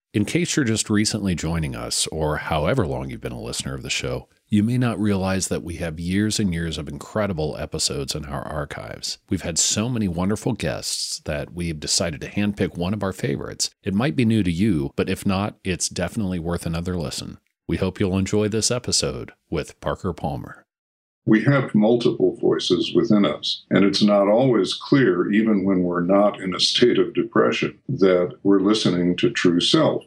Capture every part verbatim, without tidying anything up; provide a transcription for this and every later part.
In case you're just recently joining us, or however long you've been a listener of the show, you may not realize that we have years and years of incredible episodes in our archives. We've had so many wonderful guests that we've decided to handpick one of our favorites. It might be new to you, but if not, it's definitely worth another listen. We hope you'll enjoy this episode with Parker Palmer. We have multiple voices within us, and it's not always clear, even when we're not in a state of depression, that we're listening to true self.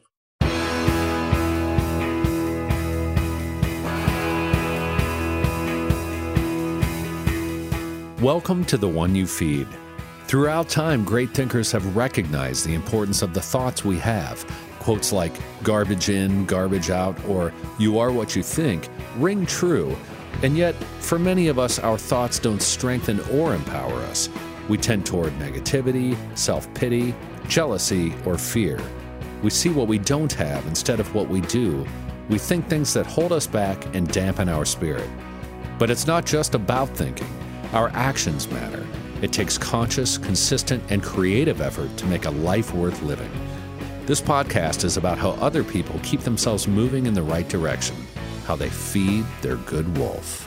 Welcome to The One You Feed. Throughout time, great thinkers have recognized the importance of the thoughts we have. Quotes like garbage in, garbage out, or you are what you think ring true. And yet, for many of us, our thoughts don't strengthen or empower us. We tend toward negativity, self-pity, jealousy, or fear. We see what we don't have instead of what we do. We think things that hold us back and dampen our spirit. But it's not just about thinking. Our actions matter. It takes conscious, consistent, and creative effort to make a life worth living. This podcast is about how other people keep themselves moving in the right direction, how they feed their good wolf.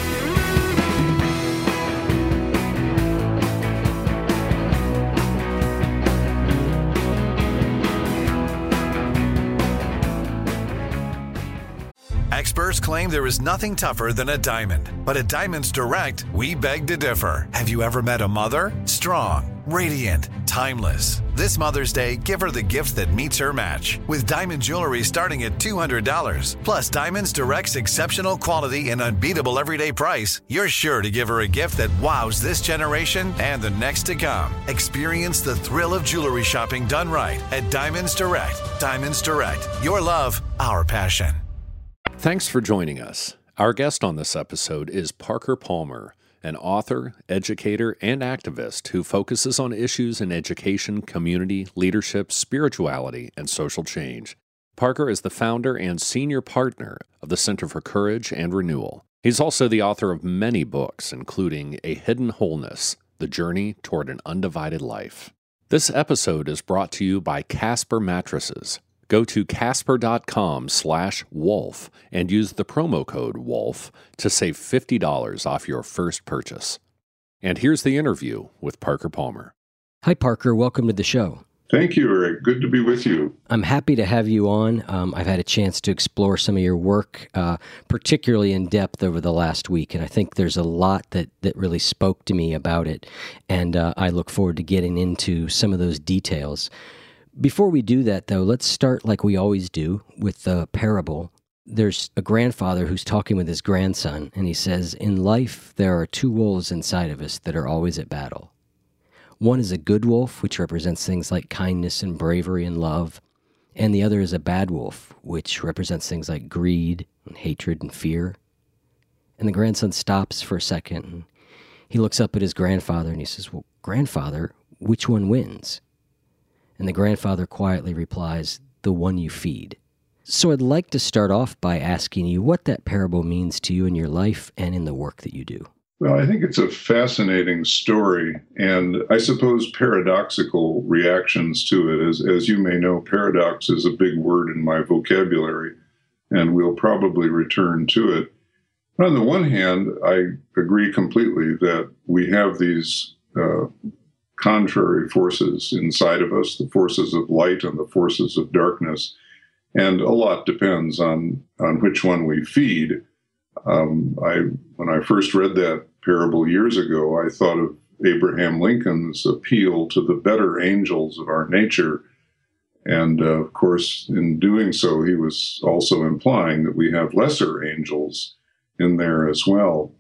Experts claim there is nothing tougher than a diamond. But at Diamonds Direct, we beg to differ. Have you ever met a mother? Strong, radiant, timeless. This Mother's Day, give her the gift that meets her match. With diamond jewelry starting at two hundred dollars. Plus Diamonds Direct's exceptional quality and unbeatable everyday price, you're sure to give her a gift that wows this generation and the next to come. Experience the thrill of jewelry shopping done right at Diamonds Direct. Diamonds Direct. Your love, our passion. Thanks for joining us. Our guest on this episode is Parker Palmer, an author, educator, and activist who focuses on issues in education, community, leadership, spirituality, and social change. Parker is the founder and senior partner of the Center for Courage and Renewal. He's also the author of many books, including A Hidden Wholeness, The Journey Toward an Undivided Life. This episode is brought to you by Casper Mattresses. Go to casper.com slash wolf and use the promo code WOLF to save fifty dollars off your first purchase. And here's the interview with Parker Palmer. Hi, Parker. Welcome to the show. Thank you, Eric. Good to be with you. I'm happy to have you on. Um, I've had a chance to explore some of your work, uh, particularly in depth over the last week, and I think there's a lot that, that really spoke to me about it, and uh, I look forward to getting into some of those details. Before we do that, though, let's start like we always do with the parable. There's a grandfather who's talking with his grandson, and he says, in life, there are two wolves inside of us that are always at battle. One is a good wolf, which represents things like kindness and bravery and love, and the other is a bad wolf, which represents things like greed and hatred and fear. And the grandson stops for a second, and he looks up at his grandfather, and he says, well, grandfather, which one wins? And the grandfather quietly replies, the one you feed. So I'd like to start off by asking you what that parable means to you in your life and in the work that you do. Well, I think it's a fascinating story, and I suppose paradoxical reactions to it. As, as you may know, paradox is a big word in my vocabulary, and we'll probably return to it. But on the one hand, I agree completely that we have these uh, contrary forces inside of us, the forces of light and the forces of darkness. And a lot depends on, on which one we feed. Um, I, when I first read that parable years ago, I thought of Abraham Lincoln's appeal to the better angels of our nature. And uh, of course, in doing so, he was also implying that we have lesser angels in there as well.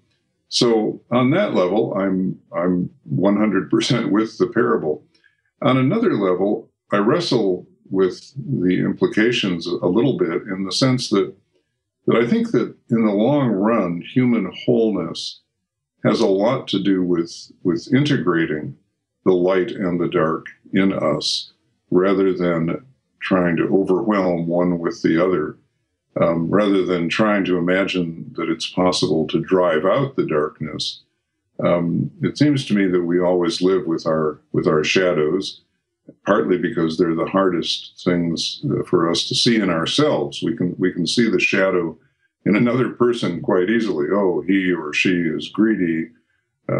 So on that level, I'm I'm one hundred percent with the parable. On another level, I wrestle with the implications a little bit in the sense that that I think that in the long run, human wholeness has a lot to do with, with integrating the light and the dark in us rather than trying to overwhelm one with the other. Um, rather than trying to imagine that it's possible to drive out the darkness, um, it seems to me that we always live with our with our shadows, partly because they're the hardest things for us to see in ourselves. We can we can see the shadow in another person quite easily. Oh, he or she is greedy, uh,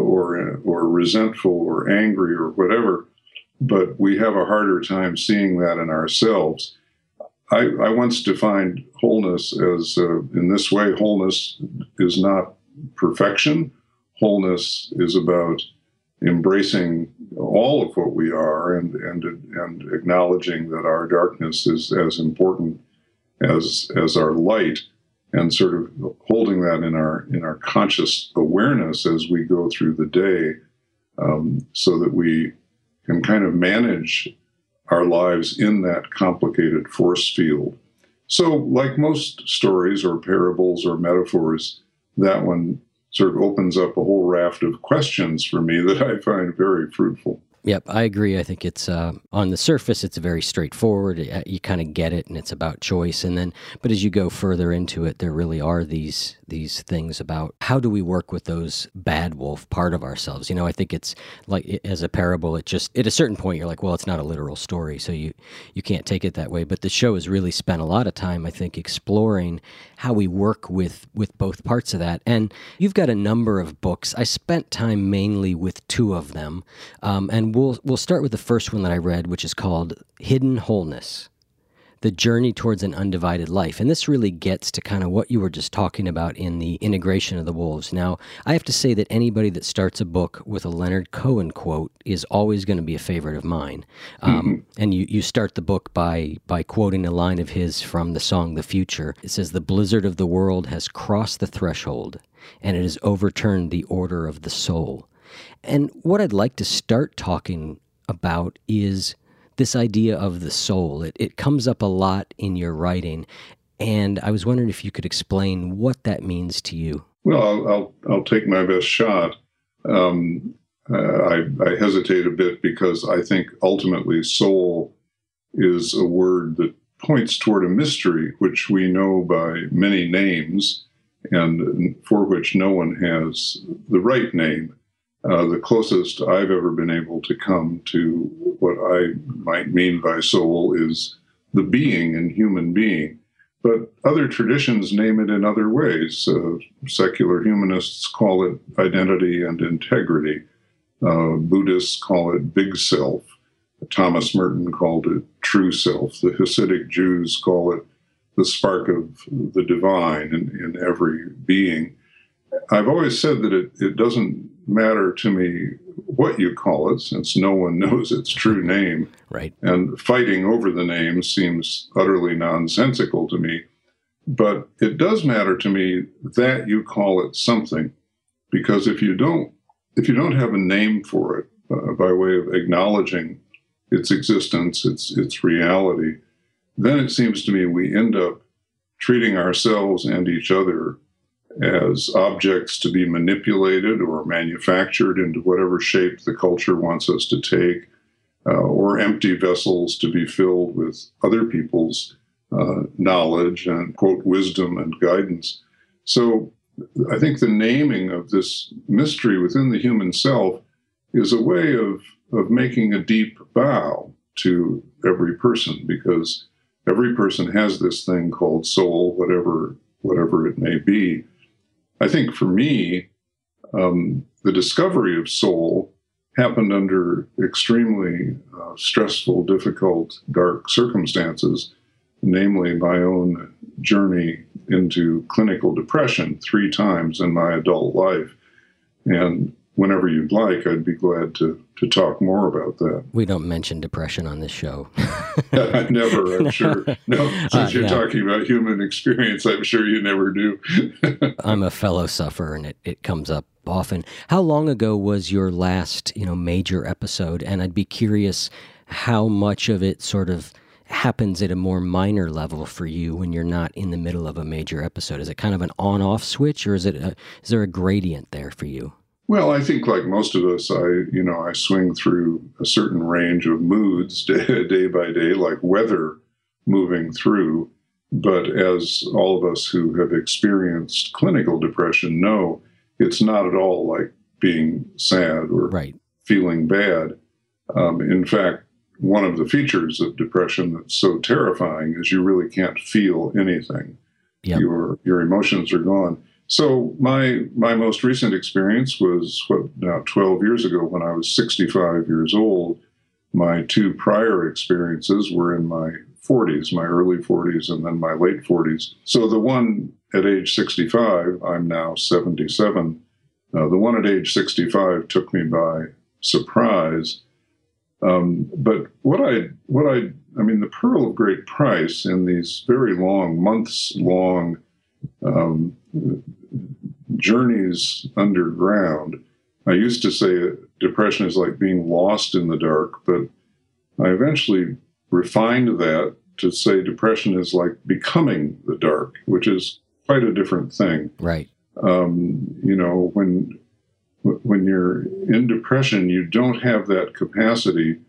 or or resentful, or angry, or whatever. But we have a harder time seeing that in ourselves. I, I once defined wholeness as, uh, in this way, wholeness is not perfection. Wholeness is about embracing all of what we are and, and, and acknowledging that our darkness is as important as, as our light, and sort of holding that in our, in our conscious awareness as we go through the day, um, so that we can kind of manage our lives in that complicated force field. So, like most stories or parables or metaphors, that one sort of opens up a whole raft of questions for me that I find very fruitful. Yep, I agree. I think it's, uh, on the surface, it's very straightforward. You kind of get it, and it's about choice. And then, but as you go further into it, there really are these these things about how do we work with those bad wolf part of ourselves. You know, I think it's like, as a parable, it just, at a certain point, you're like, well, it's not a literal story, so you, you can't take it that way. But the show has really spent a lot of time, I think, exploring how we work with, with both parts of that. And you've got a number of books. I spent time mainly with two of them, um, and We'll, we'll start with the first one that I read, which is called Hidden Wholeness, The Journey Towards an Undivided Life. And this really gets to kind of what you were just talking about in the integration of the wolves. Now, I have to say that anybody that starts a book with a Leonard Cohen quote is always going to be a favorite of mine. Um, mm-hmm. And you, you start the book by, by quoting a line of his from the song The Future. It says, "The blizzard of the world has crossed the threshold, and it has overturned the order of the soul." And what I'd like to start talking about is this idea of the soul. It, it comes up a lot in your writing, and I was wondering if you could explain what that means to you. Well, I'll I'll, I'll take my best shot. Um, uh, I, I hesitate a bit because I think ultimately soul is a word that points toward a mystery which we know by many names and for which no one has the right name. Uh, the closest I've ever been able to come to what I might mean by soul is the being and human being. But other traditions name it in other ways. Uh, secular humanists call it identity and integrity. Uh, Buddhists call it big self. Thomas Merton called it true self. The Hasidic Jews call it the spark of the divine in, in every being. I've always said that it, it doesn't matter to me what you call it, since no one knows its true name. Right. And fighting over the name seems utterly nonsensical to me. But it does matter to me that you call it something, because if you don't, if you don't have a name for it, uh, by way of acknowledging its existence, its its reality, then it seems to me we end up treating ourselves and each other as objects to be manipulated or manufactured into whatever shape the culture wants us to take, uh, or empty vessels to be filled with other people's uh, knowledge and, quote, wisdom and guidance. So I think the naming of this mystery within the human self is a way of, of making a deep bow to every person, because every person has this thing called soul, whatever whatever it may be. I think for me, um, the discovery of soul happened under extremely uh, stressful, difficult, dark circumstances, namely my own journey into clinical depression three times in my adult life. And whenever you'd like, I'd be glad to, to talk more about that. We don't mention depression on this show. Never, I'm sure. No, since uh, you're no. talking about human experience, I'm sure you never do. I'm a fellow sufferer, and it, it comes up often. How long ago was your last, you know, major episode? And I'd be curious how much of it sort of happens at a more minor level for you when you're not in the middle of a major episode. Is it kind of an on-off switch, or is it a, is there a gradient there for you? Well, I think like most of us, I, you know, I swing through a certain range of moods day, day by day, like weather moving through. But as all of us who have experienced clinical depression know, it's not at all like being sad or right. feeling bad. Um, in fact, one of the features of depression that's so terrifying is you really can't feel anything. Yep. Your your emotions are gone. So my my most recent experience was what now twelve years ago when I was sixty-five years old. My two prior experiences were in my forties, my early forties, and then my late forties. So the one at age sixty-five, I'm now seventy-seven. Uh, the one at age sixty-five took me by surprise. Um, but what I, what I, I mean, the pearl of great price in these very long, months-long um, journeys underground. I used to say depression is like being lost in the dark, but I eventually refined that to say depression is like becoming the dark, which is quite a different thing. Right. Um, you know, when when you're in depression, you don't have that capacity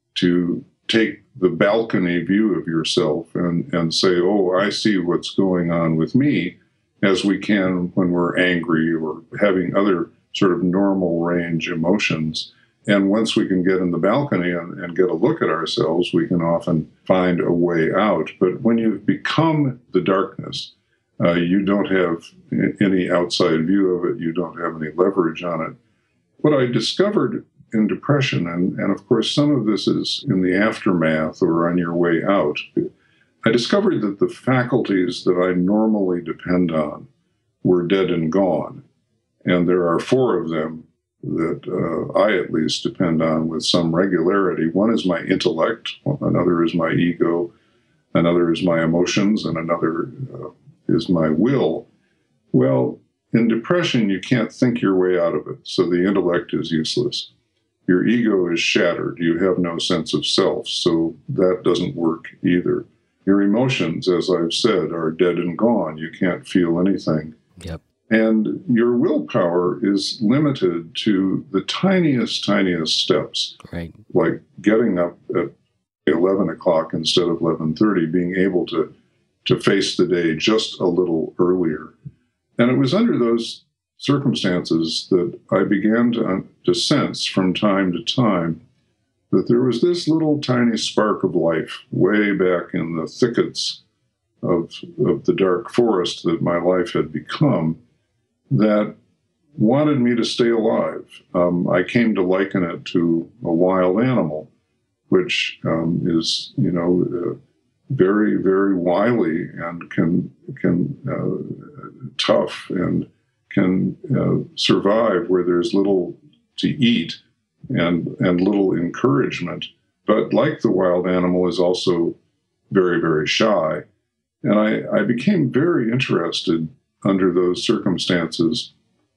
to take the balcony view of yourself and, and say, oh, I see what's going on with me, as we can when we're angry or having other sort of normal range emotions. And once we can get in the balcony and, and get a look at ourselves, we can often find a way out. But when you've become the darkness, uh, you don't have any outside view of it. You don't have any leverage on it. What I discovered in depression, and, and of course some of this is in the aftermath or on your way out, I discovered that the faculties that I normally depend on were dead and gone. And there are four of them that uh, I at least depend on with some regularity. One is my intellect, another is my ego, another is my emotions, and another uh, is my will. Well, in depression, you can't think your way out of it, so the intellect is useless. Your ego is shattered. You have no sense of self, so that doesn't work either. Your emotions, as I've said, are dead and gone. You can't feel anything. Yep. And your willpower is limited to the tiniest, tiniest steps. Right. Like getting up at eleven o'clock instead of eleven thirty, being able to, to face the day just a little earlier. And it was under those circumstances that I began to, to sense from time to time that there was this little tiny spark of life way back in the thickets of, of the dark forest that my life had become that wanted me to stay alive. Um, I came to liken it to a wild animal, which um, is, you know, uh, very, very wily and can can uh, tough and can uh, survive where there's little to eat and and little encouragement. But like the wild animal, is also very, very shy. And I, I became very interested under those circumstances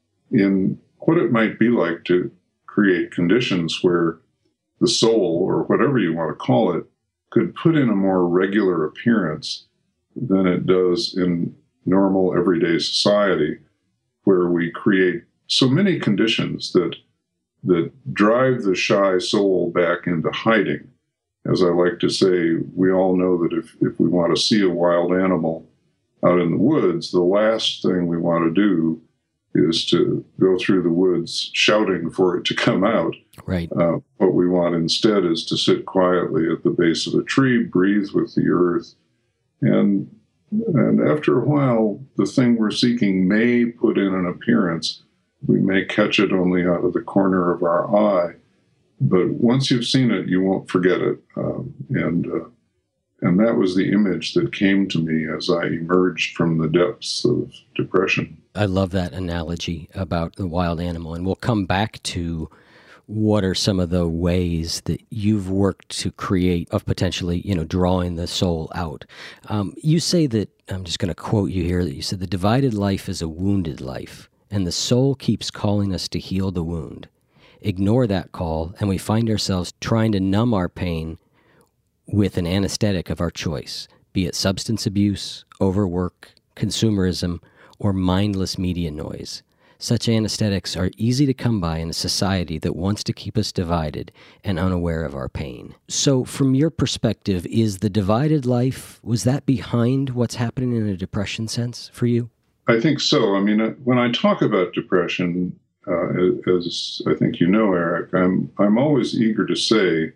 in what it might be like to create conditions where the soul, or whatever you want to call it, could put in a more regular appearance than it does in normal everyday society, where we create so many conditions that that drive the shy soul back into hiding. As I like to say, we all know that if, if we want to see a wild animal out in the woods, the last thing we want to do is to go through the woods shouting for it to come out. Right. Uh, what we want instead is to sit quietly at the base of a tree, breathe with the earth, and and after a while, the thing we're seeking may put in an appearance. We may catch it only out of the corner of our eye, but once you've seen it, you won't forget it. Um, and uh, and that was the image that came to me as I emerged from the depths of depression. I love that analogy about the wild animal, and we'll come back to what are some of the ways that you've worked to create of potentially, you know, drawing the soul out. Um, you say that, I'm just going to quote you here, that you said the divided life is a wounded life, and the soul keeps calling us to heal the wound. Ignore that call, and we find ourselves trying to numb our pain with an anesthetic of our choice, be it substance abuse, overwork, consumerism, or mindless media noise. Such anesthetics are easy to come by in a society that wants to keep us divided and unaware of our pain. So from your perspective, is the divided life, was that behind what's happening in a depression sense for you? I think so. I mean, when I talk about depression, uh, as I think you know, Eric, I'm I'm always eager to say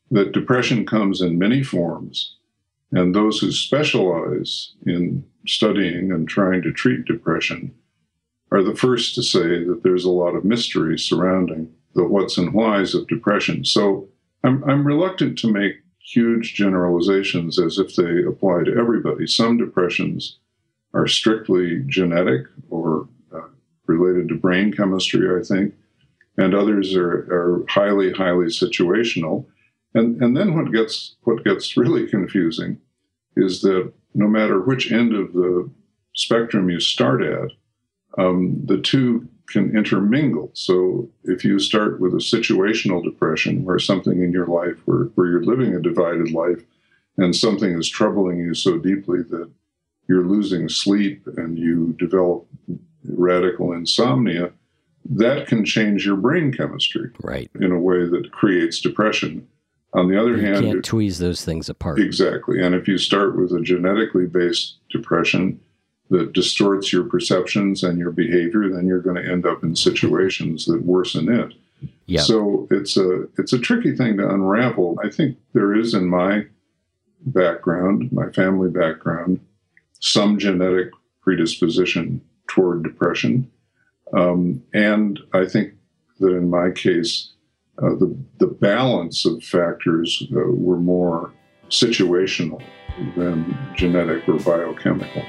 that depression comes in many forms, and those who specialize in studying and trying to treat depression are the first to say that there's a lot of mystery surrounding the what's and whys of depression. So I'm, I'm reluctant to make huge generalizations as if they apply to everybody. Some depressions are strictly genetic or uh, related to brain chemistry, I think, and others are, are highly, highly situational. And, and then what gets what gets really confusing is that no matter which end of the spectrum you start at, um, the two can intermingle. So if you start with a situational depression, where something in your life, where, where you're living a divided life, and something is troubling you so deeply that you're losing sleep and you develop radical insomnia, that can change your brain chemistry, right, in a way that creates depression. On the other you hand, can't tweeze those things apart. Exactly. And if you start with a genetically based depression that distorts your perceptions and your behavior, then you're going to end up in situations that worsen it. Yep. So it's a it's a tricky thing to unravel. I think there is, in my background, my family background, some genetic predisposition toward depression. Um, and I think that in my case, uh, the, the balance of factors uh, were more situational than genetic or biochemical.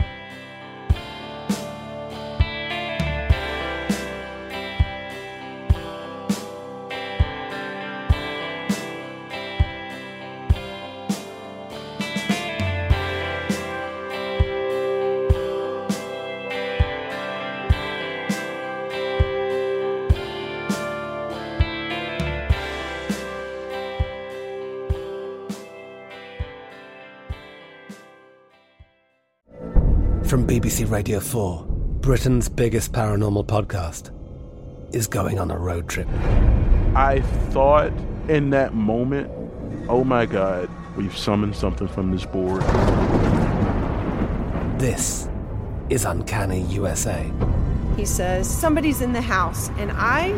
From B B C Radio four, Britain's biggest paranormal podcast is going on a road trip. I thought in that moment, oh my God, we've summoned something from this board. This is Uncanny U S A. He says, somebody's in the house, and I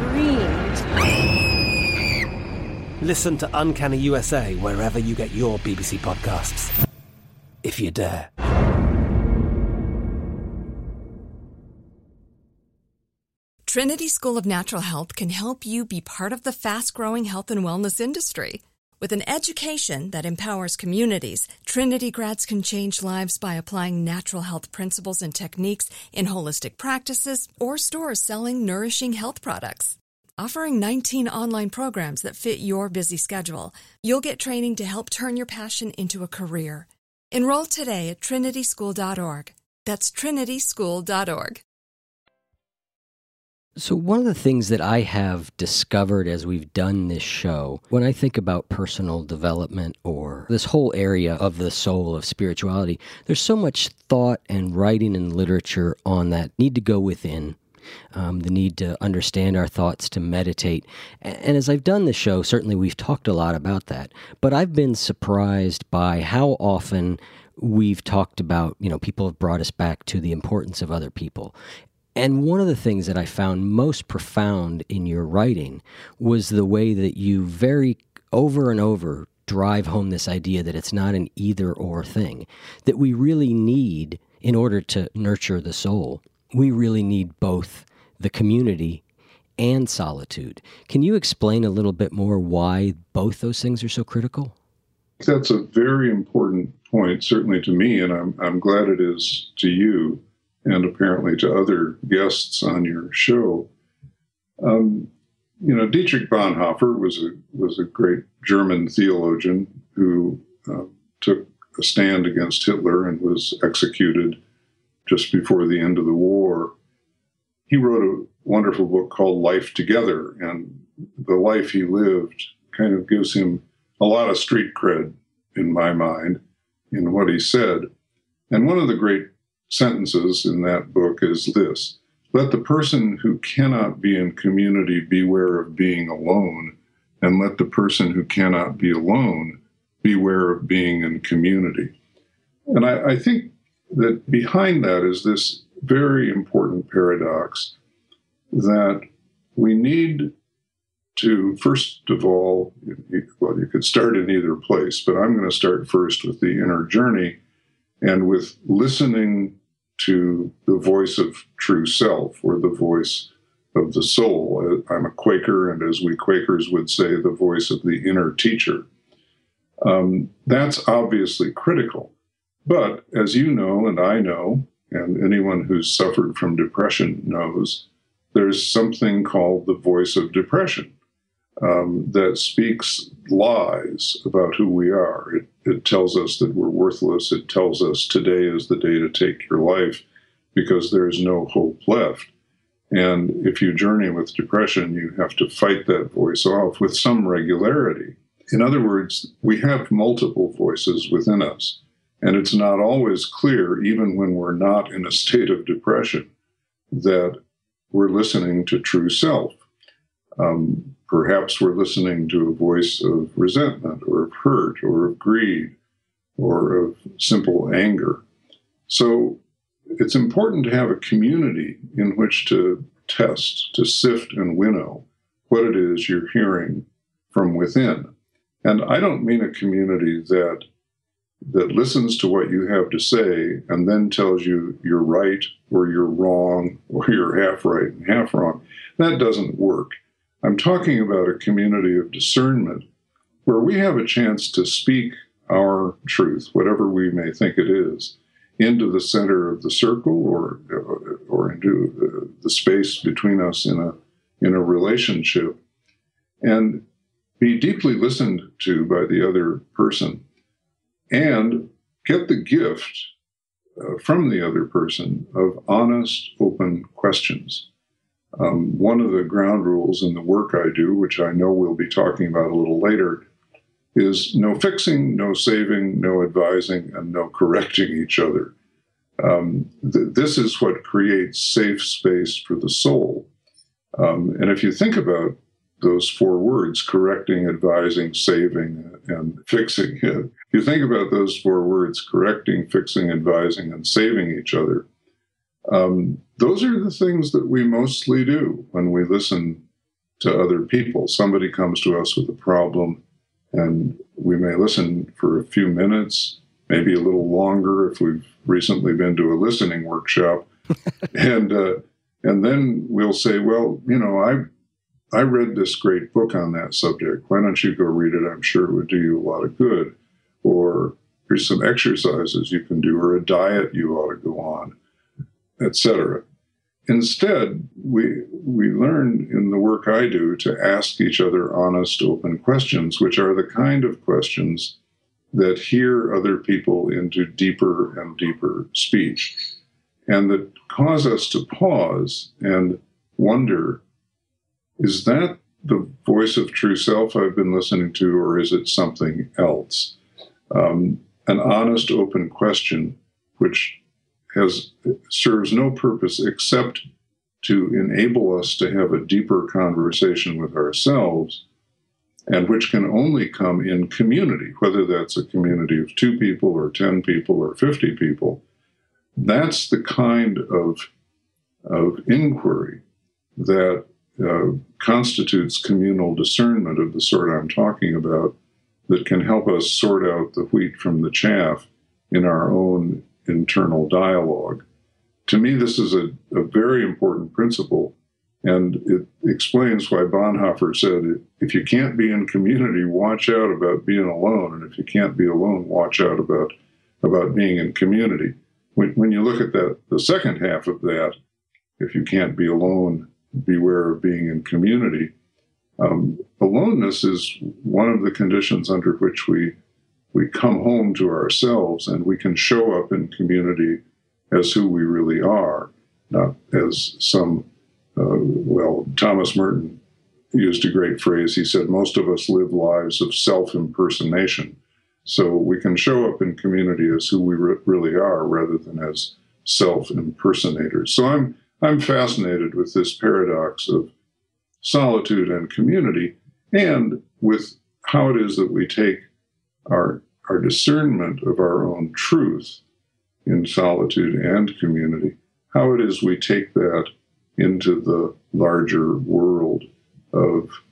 screamed. Listen to Uncanny U S A wherever you get your B B C podcasts, if you dare. Trinity School of Natural Health can help you be part of the fast-growing health and wellness industry. With an education that empowers communities, Trinity grads can change lives by applying natural health principles and techniques in holistic practices or stores selling nourishing health products. Offering nineteen online programs that fit your busy schedule, you'll get training to help turn your passion into a career. Enroll today at trinity school dot org. That's trinity school dot org. So one of the things that I have discovered as we've done this show, when I think about personal development or this whole area of the soul of spirituality, there's so much thought and writing and literature on that need to go within, um, the need to understand our thoughts, to meditate. And as I've done this show, certainly we've talked a lot about that. But I've been surprised by how often we've talked about, you know, people have brought us back to the importance of other people. And one of the things that I found most profound in your writing was the way that you very over and over drive home this idea that it's not an either-or thing, that we really need, in order to nurture the soul, we really need both the community and solitude. Can you explain a little bit more why both those things are so critical? That's a very important point, certainly to me, and I'm, I'm glad it is to you, and apparently to other guests on your show. Um, you know, Dietrich Bonhoeffer was a was a great German theologian who uh, took a stand against Hitler and was executed just before the end of the war. He wrote a wonderful book called Life Together, and the life he lived kind of gives him a lot of street cred, in my mind, in what he said. And one of the great sentences in that book is this: let the person who cannot be in community beware of being alone, and let the person who cannot be alone beware of being in community. And I, I think that behind that is this very important paradox that we need to, first of all, you, well, you could start in either place, but I'm going to start first with the inner journey and with listening to the voice of true self, or the voice of the soul. I'm a Quaker, and as we Quakers would say, the voice of the inner teacher. Um, that's obviously critical. But as you know, and I know, and anyone who's suffered from depression knows, there's something called the voice of depression um, that speaks lies about who we are. It, it tells us that we're worthless. It tells us today is the day to take your life because there's no hope left. And if you journey with depression, you have to fight that voice off with some regularity. In other words, we have multiple voices within us. And it's not always clear, even when we're not in a state of depression, that we're listening to true self. Um, perhaps we're listening to a voice of resentment or of hurt or of greed or of simple anger. So it's important to have a community in which to test, to sift and winnow what it is you're hearing from within. And I don't mean a community that that listens to what you have to say and then tells you you're right or you're wrong or you're half right and half wrong. That doesn't work. I'm talking about a community of discernment where we have a chance to speak our truth, whatever we may think it is, into the center of the circle or or into the space between us in a in a relationship, and be deeply listened to by the other person, and get the gift uh, from the other person of honest, open questions. Um, one of the ground rules in the work I do, which I know we'll be talking about a little later, is no fixing, no saving, no advising, and no correcting each other. Um, th- this is what creates safe space for the soul. Um, and if you think about those four words, correcting, advising, saving, and fixing, if you think about those four words, correcting, fixing, advising, and saving each other, um, those are the things that we mostly do when we listen to other people. Somebody comes to us with a problem, and we may listen for a few minutes, maybe a little longer if we've recently been to a listening workshop. and uh, and then we'll say, well, you know, I I read this great book on that subject. Why don't you go read it? I'm sure it would do you a lot of good. Or here's some exercises you can do, or a diet you ought to go on, et cetera. Instead, we we learn in the work I do to ask each other honest, open questions, which are the kind of questions that hear other people into deeper and deeper speech, and that cause us to pause and wonder, is that the voice of true self I've been listening to, or is it something else? Um, an honest, open question, which has serves no purpose except to enable us to have a deeper conversation with ourselves, and which can only come in community, whether that's a community of two people or ten people or fifty people. That's the kind of, of inquiry that uh, constitutes communal discernment of the sort I'm talking about, that can help us sort out the wheat from the chaff in our own internal dialogue. To me, this is a, a very important principle, and it explains why Bonhoeffer said, if you can't be in community, watch out about being alone, and if you can't be alone, watch out about, about being in community. When, when you look at that, the second half of that, if you can't be alone, beware of being in community. Um, aloneness is one of the conditions under which we we come home to ourselves, and we can show up in community as who we really are, not as some, uh, well, Thomas Merton used a great phrase. He said, most of us live lives of self-impersonation. So we can show up in community as who we re- really are rather than as self-impersonators. So I'm I'm fascinated with this paradox of solitude and community, and with how it is that we take our, our discernment of our own truth in solitude and community, how it is we take that into the larger world of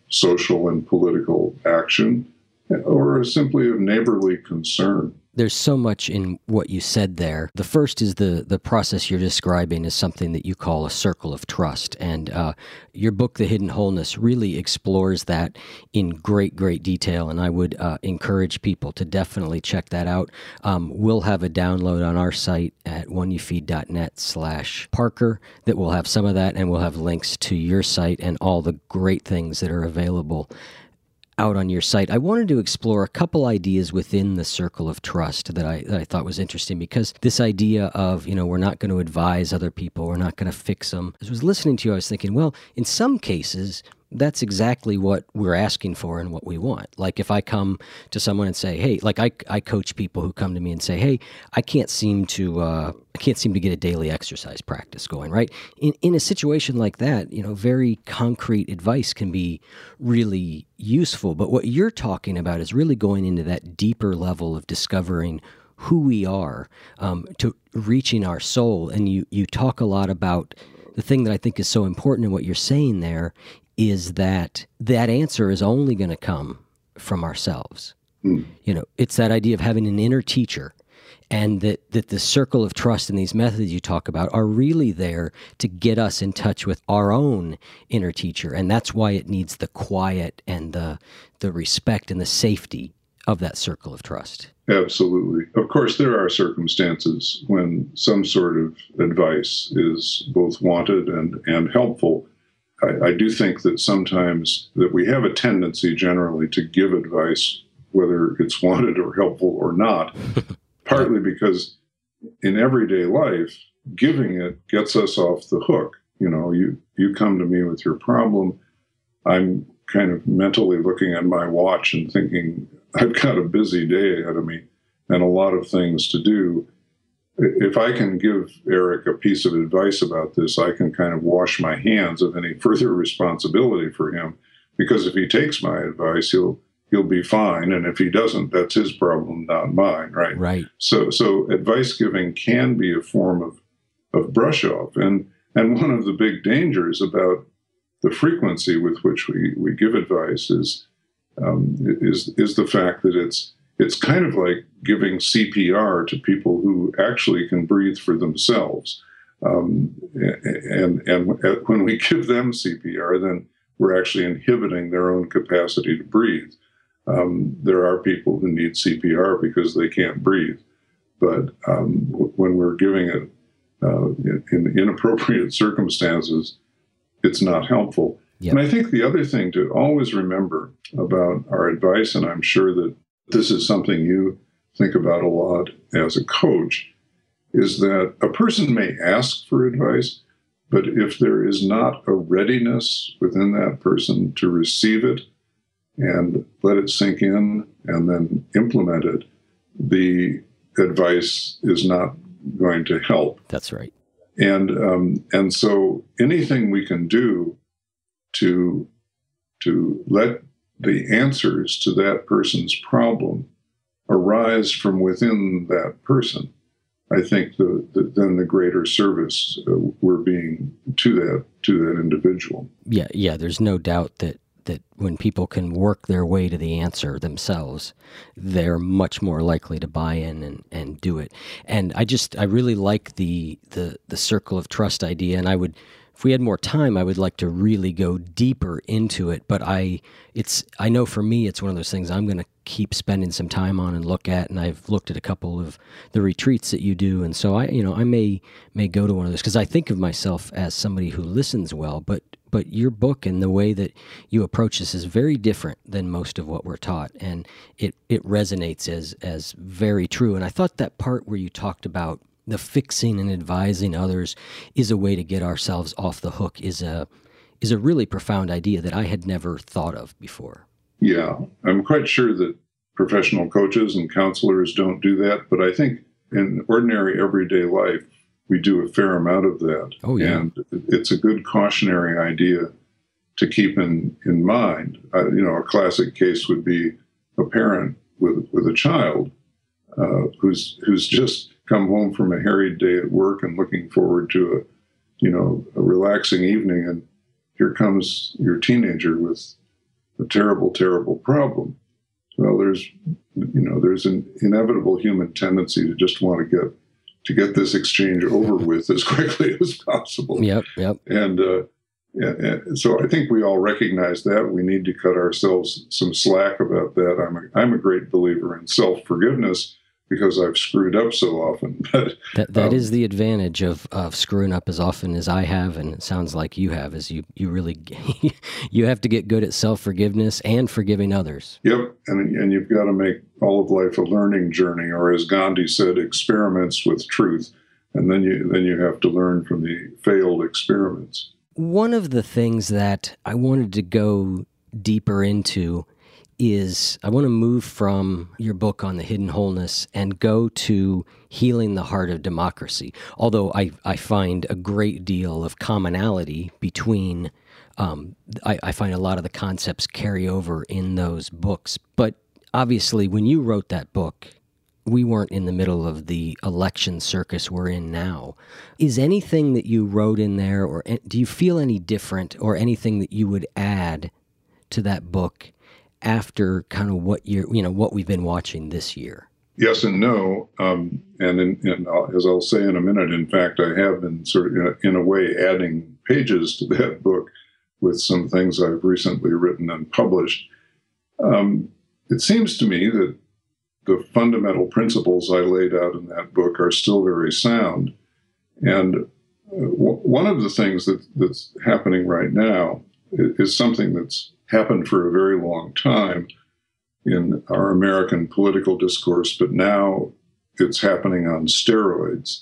social and political action, or simply of neighborly concern. There's so much in what you said there. The first is the the process you're describing is something that you call a circle of trust. And uh, your book, The Hidden Wholeness, really explores that in great, great detail. And I would uh, encourage people to definitely check that out. Um, we'll have a download on our site at oneyoufeed.net slash Parker that will have some of that, and we'll have links to your site and all the great things that are available out on your site. I wanted to explore a couple ideas within the circle of trust that I that I thought was interesting, because this idea of, you know, we're not going to advise other people, we're not going to fix them. As I was listening to you, I was thinking, well, in some cases, that's exactly what we're asking for and what we want. Like if I come to someone and say, hey, like I, I coach people who come to me and say, hey, I can't seem to uh, I can't seem to get a daily exercise practice going, right? In in a situation like that, you know, very concrete advice can be really useful. But what you're talking about is really going into that deeper level of discovering who we are, um, to reaching our soul. And you you talk a lot about the thing that I think is so important in what you're saying there is that that answer is only going to come from ourselves. Mm. You know, it's that idea of having an inner teacher, and that, that the circle of trust and these methods you talk about are really there to get us in touch with our own inner teacher. And that's why it needs the quiet and the the respect and the safety of that circle of trust. Absolutely. Of course, there are circumstances when some sort of advice is both wanted and, and helpful. I, I do think that sometimes that we have a tendency generally to give advice, whether it's wanted or helpful or not, partly because in everyday life, giving it gets us off the hook. You know, you, you come to me with your problem. I'm kind of mentally looking at my watch and thinking, I've got a busy day ahead of me and a lot of things to do. If I can give Eric a piece of advice about this, I can kind of wash my hands of any further responsibility for him, because if he takes my advice, he'll he'll be fine, and if he doesn't, that's his problem, not mine, right? Right. So so advice giving can be a form of of brush off, and and one of the big dangers about the frequency with which we, we give advice is um, is is the fact that it's It's kind of like giving C P R to people who actually can breathe for themselves. Um, and, and when we give them C P R, then we're actually inhibiting their own capacity to breathe. Um, there are people who need C P R because they can't breathe. But um, when we're giving it uh, in inappropriate circumstances, it's not helpful. Yep. And I think the other thing to always remember about our advice, and I'm sure that this is something you think about a lot as a coach, is that a person may ask for advice, but if there is not a readiness within that person to receive it and let it sink in and then implement it, the advice is not going to help. That's right. And um, and so anything we can do to to let the answers to that person's problem arise from within that person, I think the, the then the greater service uh, we're being to that to that individual. Yeah, yeah. There's no doubt that that when people can work their way to the answer themselves, they're much more likely to buy in and, and do it. And I just I really like the the the circle of trust idea, and I would. If we had more time, I would like to really go deeper into it. But I, it's, I know for me, it's one of those things I'm going to keep spending some time on and look at. And I've looked at a couple of the retreats that you do, and so I, you know, I may may go to one of those, because I think of myself as somebody who listens well. But but your book and the way that you approach this is very different than most of what we're taught, and it it resonates as as very true. And I thought that part where you talked about the fixing and advising others is a way to get ourselves off the hook is a is a really profound idea that I had never thought of before. Yeah, I'm quite sure that professional coaches and counselors don't do that, but I think in ordinary everyday life, we do a fair amount of that. Oh, yeah. And it's a good cautionary idea to keep in, in mind. Uh, you know, a classic case would be a parent with with a child uh, who's who's just come home from a harried day at work and looking forward to a, you know, a relaxing evening, and here comes your teenager with a terrible, terrible problem. Well, there's, you know, there's an inevitable human tendency to just want to get to get this exchange over with as quickly as possible. Yep, yep. And uh, yeah, and so I think we all recognize that. We need to cut ourselves some slack about that. I'm a, I'm a great believer in self-forgiveness because I've screwed up so often. But that that um, is the advantage of, of screwing up as often as I have, and it sounds like you have, is you, you really, you have to get good at self-forgiveness and forgiving others. Yep, and and you've got to make all of life a learning journey, or as Gandhi said, experiments with truth, and then you then you have to learn from the failed experiments. One of the things that I wanted to go deeper into is I want to move from your book on the hidden wholeness and go to healing the heart of democracy. Although I, I find a great deal of commonality between, um, I, I find a lot of the concepts carry over in those books. But obviously, when you wrote that book, we weren't in the middle of the election circus we're in now. Is anything that you wrote in there, or do you feel any different, or anything that you would add to that book after kind of what you're, you know, what we've been watching this year? Yes and no. Um, and in, in, as I'll say in a minute, in fact, I have been sort of, in a, in a way, adding pages to that book with some things I've recently written and published. Um, it seems to me that the fundamental principles I laid out in that book are still very sound. And w- one of the things that, that's happening right now is, is something that's happened for a very long time in our American political discourse, but now it's happening on steroids.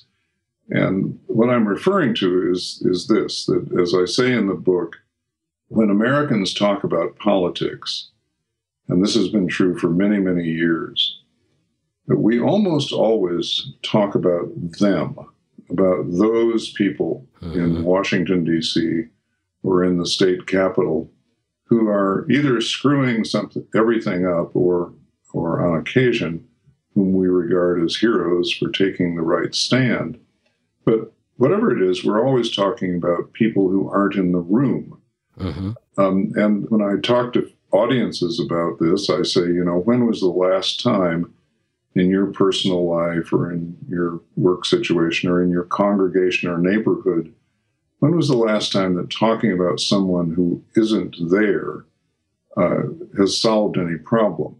And what I'm referring to is, is this, that as I say in the book, when Americans talk about politics, and this has been true for many, many years, that we almost always talk about them, about those people mm-hmm. in Washington, D C, or in the state capitol, who are either screwing something, everything up, or, or on occasion, whom we regard as heroes for taking the right stand. But whatever it is, we're always talking about people who aren't in the room. Mm-hmm. Um, and when I talk to audiences about this, I say, you know, when was the last time in your personal life or in your work situation or in your congregation or neighborhood, when was the last time that talking about someone who isn't there uh, has solved any problem?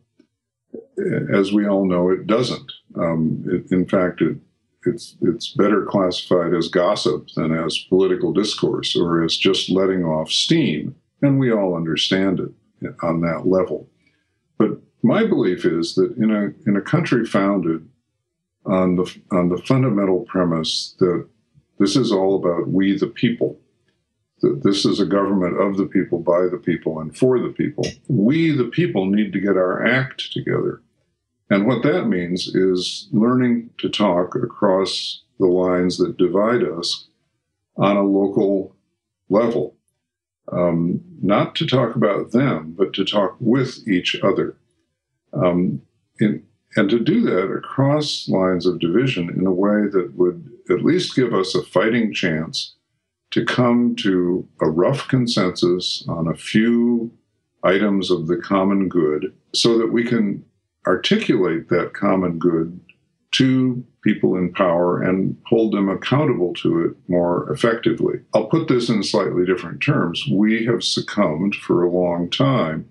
As we all know, it doesn't. Um, it, in fact, it, it's it's better classified as gossip than as political discourse or as just letting off steam, and we all understand it on that level. But my belief is that in a in a country founded on the on the fundamental premise that this is all about we the people, that this is a government of the people, by the people, and for the people, we the people need to get our act together. And what that means is learning to talk across the lines that divide us on a local level. Um, not to talk about them, but to talk with each other. Um, in, and to do that across lines of division in a way that would at least give us a fighting chance to come to a rough consensus on a few items of the common good so that we can articulate that common good to people in power and hold them accountable to it more effectively. I'll put this in slightly different terms. We have succumbed for a long time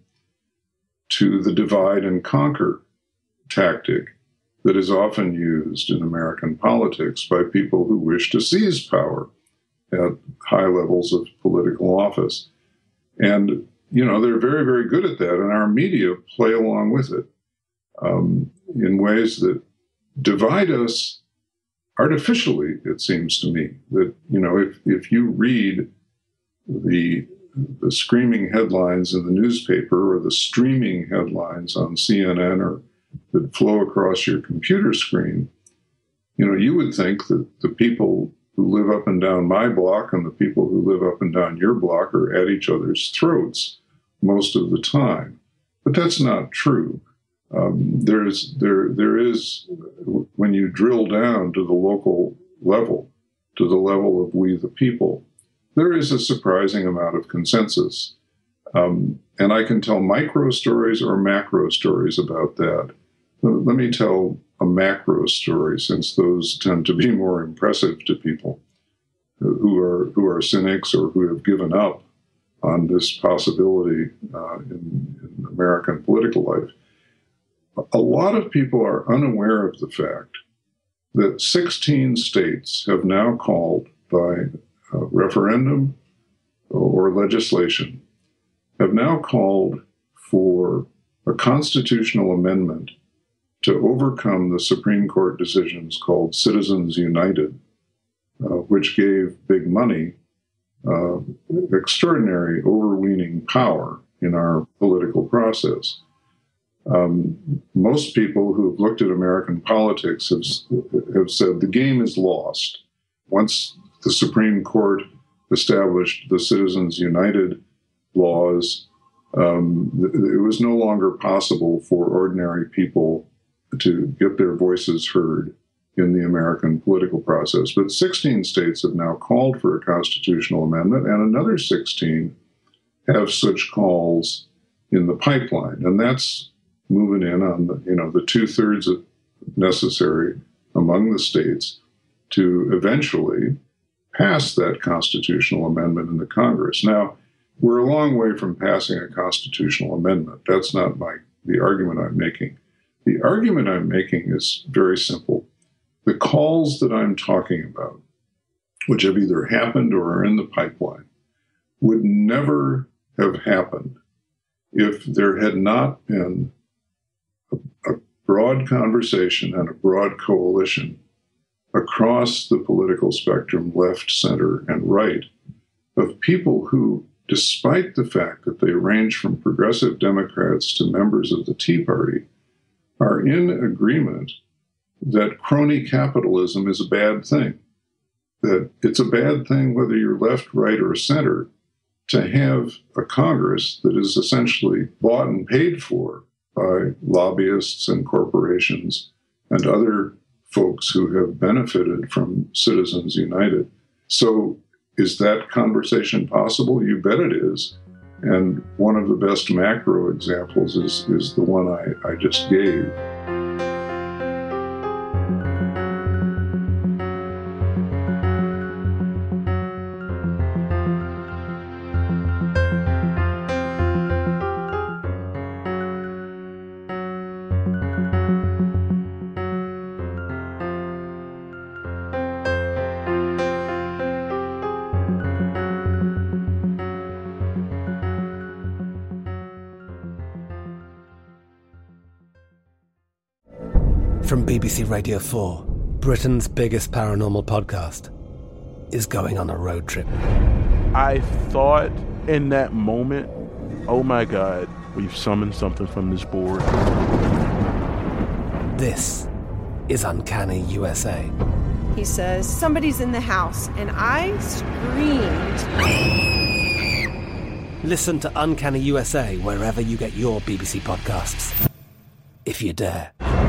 to the divide and conquer tactic that is often used in American politics by people who wish to seize power at high levels of political office. And, you know, they're very, very good at that, and our media play along with it um, in ways that divide us artificially, it seems to me. That, you know, if, if you read the the screaming headlines in the newspaper or the streaming headlines on C N N or that flow across your computer screen, you know, you would think that the people who live up and down my block and the people who live up and down your block are at each other's throats most of the time. But that's not true. Um, there's there there is, when you drill down to the local level, to the level of we the people, there is a surprising amount of consensus. Um, and I can tell micro stories or macro stories about that. Let me tell a macro story, since those tend to be more impressive to people who are who are cynics or who have given up on this possibility uh, in, in American political life. A lot of people are unaware of the fact that sixteen states have now called by uh, referendum or legislation, have now called for a constitutional amendment to overcome the Supreme Court decisions called Citizens United, uh, which gave big money uh, extraordinary overweening power in our political process. Um, most people who have looked at American politics have, have said the game is lost. Once the Supreme Court established the Citizens United laws, um, it was no longer possible for ordinary people to get their voices heard in the American political process. But sixteen states have now called for a constitutional amendment, and another sixteen have such calls in the pipeline. And that's moving in on the, you know, the two-thirds necessary among the states to eventually pass that constitutional amendment in the Congress. Now, we're a long way from passing a constitutional amendment. That's not my the argument I'm making. The argument I'm making is very simple. The calls that I'm talking about, which have either happened or are in the pipeline, would never have happened if there had not been a, a broad conversation and a broad coalition across the political spectrum, left, center, and right, of people who, despite the fact that they range from progressive Democrats to members of the Tea Party, are in agreement that crony capitalism is a bad thing, that it's a bad thing whether you're left, right, or center to have a Congress that is essentially bought and paid for by lobbyists and corporations and other folks who have benefited from Citizens United. So is that conversation possible? You bet it is. And one of the best macro examples is, is the one I, I just gave. From B B C Radio four, Britain's biggest paranormal podcast is going on a road trip. I thought in that moment, oh my God, we've summoned something from this board. This is Uncanny U S A. He says, somebody's in the house, and I screamed. Listen to Uncanny U S A wherever you get your B B C podcasts, if you dare.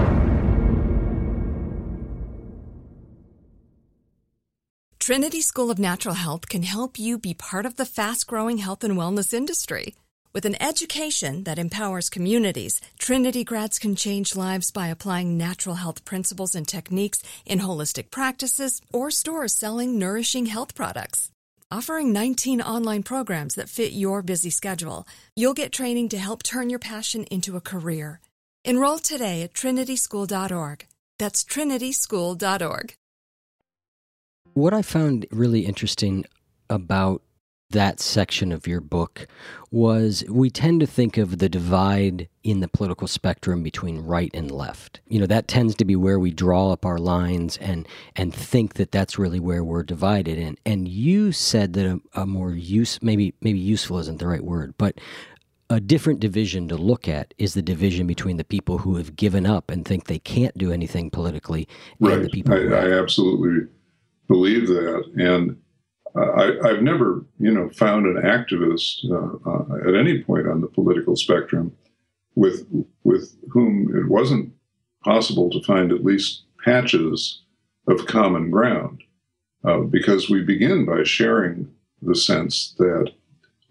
Trinity School of Natural Health can help you be part of the fast-growing health and wellness industry. With an education that empowers communities, Trinity grads can change lives by applying natural health principles and techniques in holistic practices or stores selling nourishing health products. Offering nineteen online programs that fit your busy schedule, you'll get training to help turn your passion into a career. Enroll today at trinity school dot org. That's trinity school dot org. What I found really interesting about that section of your book was we tend to think of the divide in the political spectrum between right and left. You know, that tends to be where we draw up our lines and and think that that's really where we're divided. And and you said that a, a more use maybe maybe useful isn't the right word, but a different division to look at is the division between the people who have given up and think they can't do anything politically, right. and the people. I, who I absolutely believe that, and uh, I, I've never, you know, found an activist uh, uh, at any point on the political spectrum with with whom it wasn't possible to find at least patches of common ground, uh, because we begin by sharing the sense that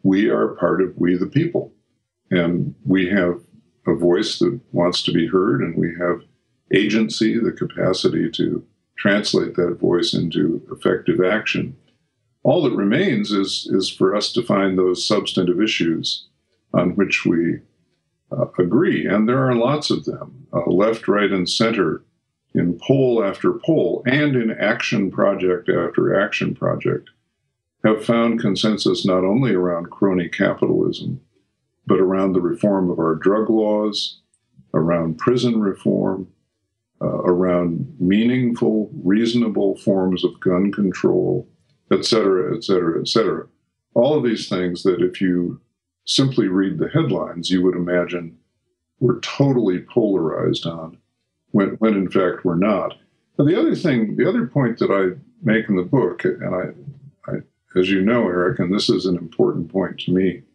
we are part of we the people. And we have a voice that wants to be heard, and we have agency, the capacity to translate that voice into effective action. All that remains is, is for us to find those substantive issues on which we uh, agree. And there are lots of them, uh, left, right, and center, in poll after poll, and in action project after action project, have found consensus not only around crony capitalism, but around the reform of our drug laws, around prison reform, uh, around meaningful, reasonable forms of gun control, et cetera, et cetera, et cetera. All of these things that if you simply read the headlines, you would imagine we're totally polarized on, when, when in fact we're not. But the other thing, the other point that I make in the book, and I, I as you know, Eric, and this is an important point to me,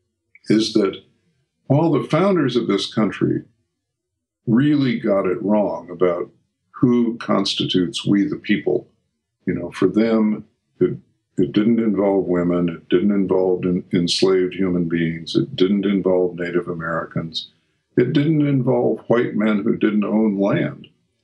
is that while the founders of this country really got it wrong about who constitutes we the people, you know, for them, it, it didn't involve women, it didn't involve in, enslaved human beings, it didn't involve Native Americans, it didn't involve white men who didn't own land.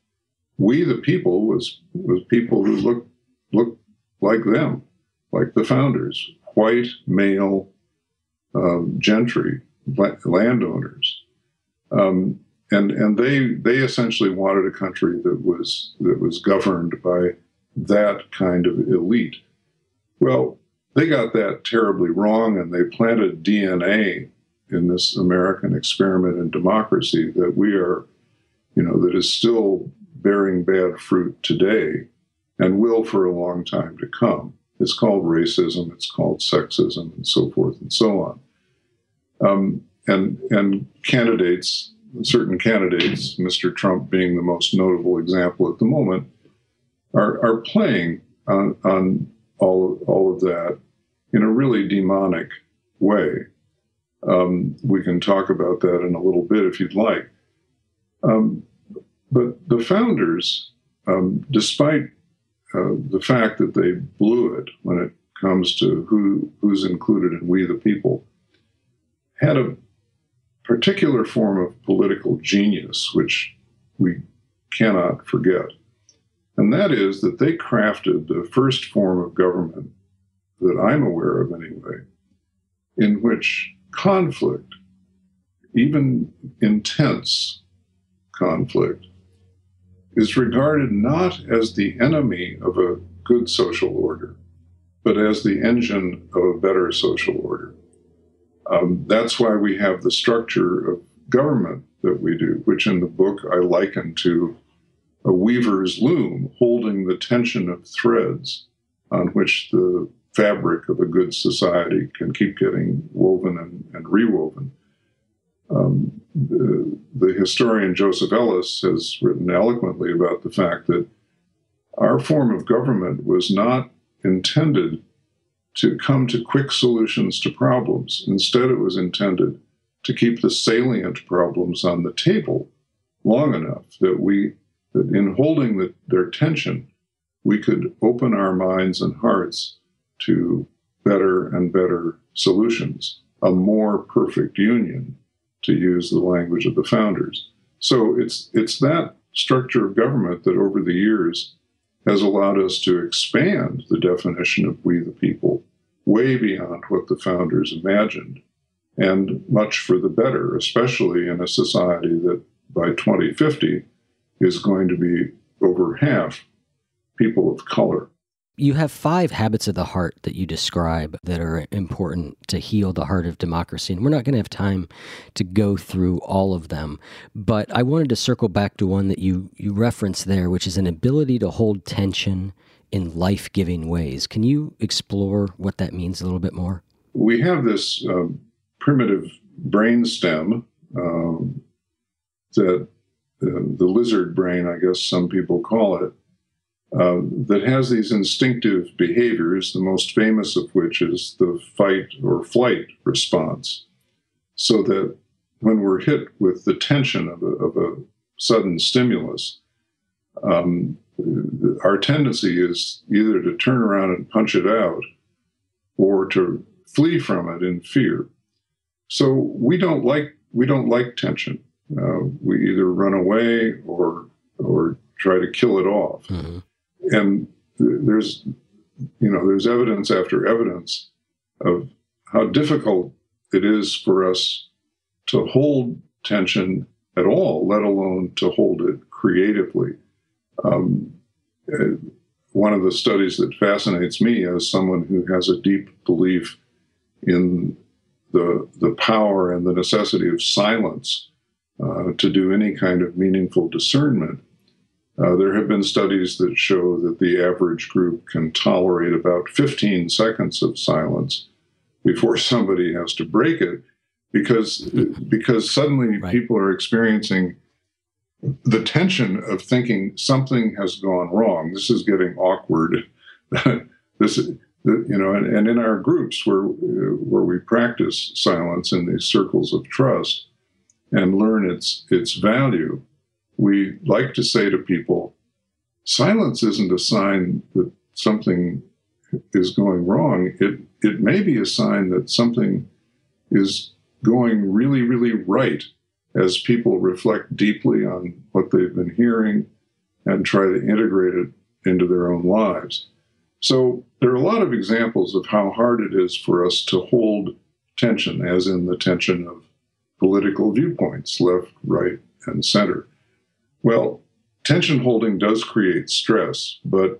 We the people was, was people who looked, looked like them, like the founders, white, male, Um, gentry, landowners, um, and and they they essentially wanted a country that was that was governed by that kind of elite. Well, they got that terribly wrong, and they planted D N A in this American experiment in democracy that we are, you know, that is still bearing bad fruit today, and will for a long time to come. It's called racism, it's called sexism, and so forth and so on. Um, and and candidates, certain candidates, Mister Trump being the most notable example at the moment, are are playing on, on all, all of that in a really demonic way. Um, we can talk about that in a little bit if you'd like. Um, but the founders, um, despite uh, the fact that they blew it when it comes to who who's included in we the people, had a particular form of political genius, which we cannot forget. And that is that they crafted the first form of government that I'm aware of anyway, in which conflict, even intense conflict, is regarded not as the enemy of a good social order, but as the engine of a better social order. Um, that's why we have the structure of government that we do, which in the book I liken to a weaver's loom holding the tension of threads on which the fabric of a good society can keep getting woven and, and rewoven. Um, the, the historian Joseph Ellis has written eloquently about the fact that our form of government was not intended to come to quick solutions to problems. Instead, it was intended to keep the salient problems on the table long enough that we, that in holding the, their tension, we could open our minds and hearts to better and better solutions, a more perfect union, to use the language of the founders. So it's it's that structure of government that over the years has allowed us to expand the definition of we the people way beyond what the founders imagined, and much for the better, especially in a society that by twenty fifty is going to be over half people of color. You have five habits of the heart that you describe that are important to heal the heart of democracy. And we're not going to have time to go through all of them. But I wanted to circle back to one that you, you referenced there, which is an ability to hold tension in life-giving ways. Can you explore what that means a little bit more? We have this um, primitive brainstem um, that uh, the lizard brain, I guess some people call it, Uh, that has these instinctive behaviors, the most famous of which is the fight or flight response. So that when we're hit with the tension of a, of a sudden stimulus, um, our tendency is either to turn around and punch it out or to flee from it in fear. So we don't like we don't like tension. Uh, we either run away or or try to kill it off. Mm-hmm. And th- there's you know there's evidence after evidence of how difficult it is for us to hold tension at all, let alone to hold it creatively. Um, uh, one of the studies that fascinates me as someone who has a deep belief in the the power and the necessity of silence uh, to do any kind of meaningful discernment. Uh, there have been studies that show that the average group can tolerate about fifteen seconds of silence before somebody has to break it, because because suddenly right. people are experiencing the tension of thinking something has gone wrong. This is getting awkward. this, you know, and, and in our groups where where we practice silence in these circles of trust and learn its its value, we like to say to people, silence isn't a sign that something is going wrong. It it may be a sign that something is going really, really right as people reflect deeply on what they've been hearing and try to integrate it into their own lives. So there are a lot of examples of how hard it is for us to hold tension, as in the tension of political viewpoints, left, right, and center. Well, tension holding does create stress, but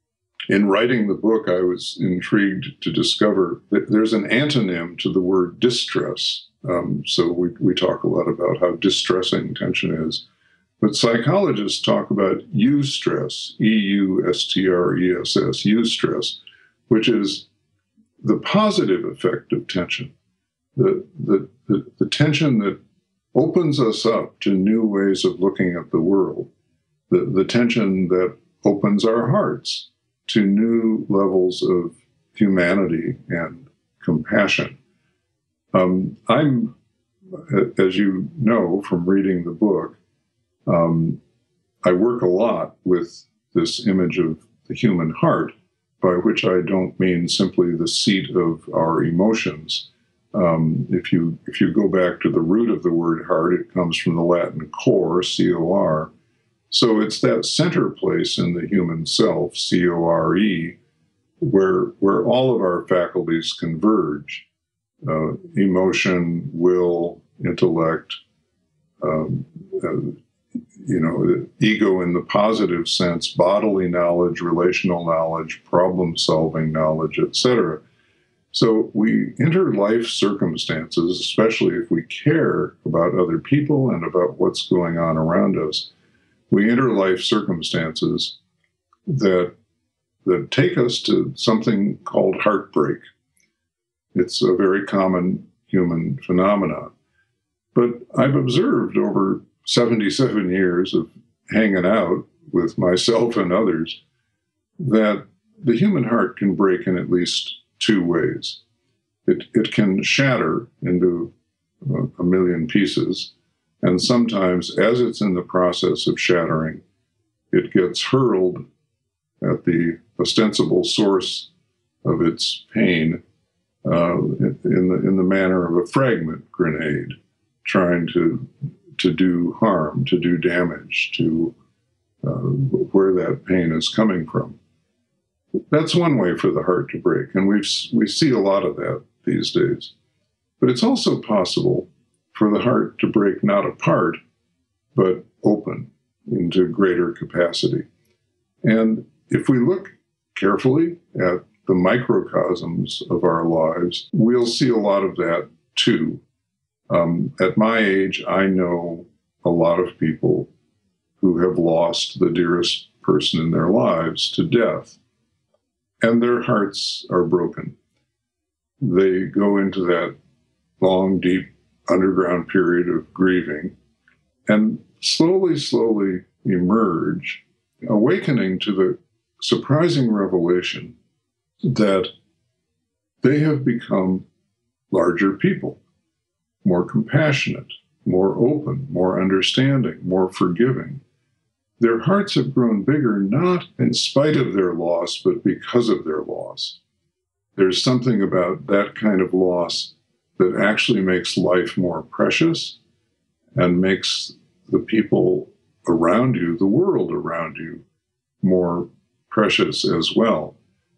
in writing the book, I was intrigued to discover that there's an antonym to the word distress. Um, so we, we talk a lot about how distressing tension is. But psychologists talk about eustress, E U S T R E S S, eustress, which is the positive effect of tension, the, the, the, the tension that opens us up to new ways of looking at the world, the, the tension that opens our hearts to new levels of humanity and compassion. Um, I'm, as you know from reading the book, um, I work a lot with this image of the human heart, by which I don't mean simply the seat of our emotions. Um, if you if you go back to the root of the word heart, it comes from the Latin cor, C O R. So it's that center place in the human self, C O R E, where where all of our faculties converge. Uh, emotion, will, intellect, um, uh, you know, ego in the positive sense, bodily knowledge, relational knowledge, problem-solving knowledge, et cetera. So we enter life circumstances, especially if we care about other people and about what's going on around us, we enter life circumstances that that take us to something called heartbreak. It's a very common human phenomenon. But I've observed over seventy-seven years of hanging out with myself and others that the human heart can break in at least two ways. It, it can shatter into a million pieces, and sometimes, as it's in the process of shattering, it gets hurled at the ostensible source of its pain uh, in the in the manner of a fragment grenade, trying to to do harm, to do damage to uh, where that pain is coming from. That's one way for the heart to break, and we we see a lot of that these days. But it's also possible for the heart to break not apart, but open into greater capacity. And if we look carefully at the microcosms of our lives, we'll see a lot of that too. Um, at my age, I know a lot of people who have lost the dearest person in their lives to death, and their hearts are broken. They go into that long, deep underground period of grieving and slowly, slowly emerge, awakening to the surprising revelation that they have become larger people, more compassionate, more open, more understanding, more forgiving. Their hearts have grown bigger, not in spite of their loss, but because of their loss. there's something about that kind of loss that actually makes life more precious and makes the people around you, the world around you, more precious as well.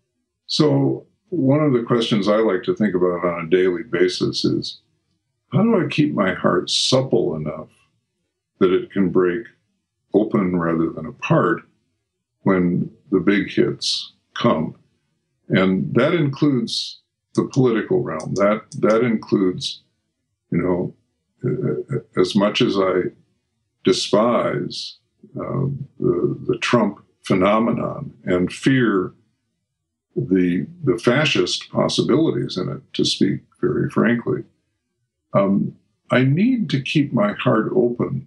So one of the questions I like to think about on a daily basis is, how do I keep my heart supple enough that it can break open rather than apart when the big hits come? And that includes the political realm. That that includes, you know, as much as I despise uh, the, the Trump phenomenon and fear the the fascist possibilities in it, to speak very frankly, um, I need to keep my heart open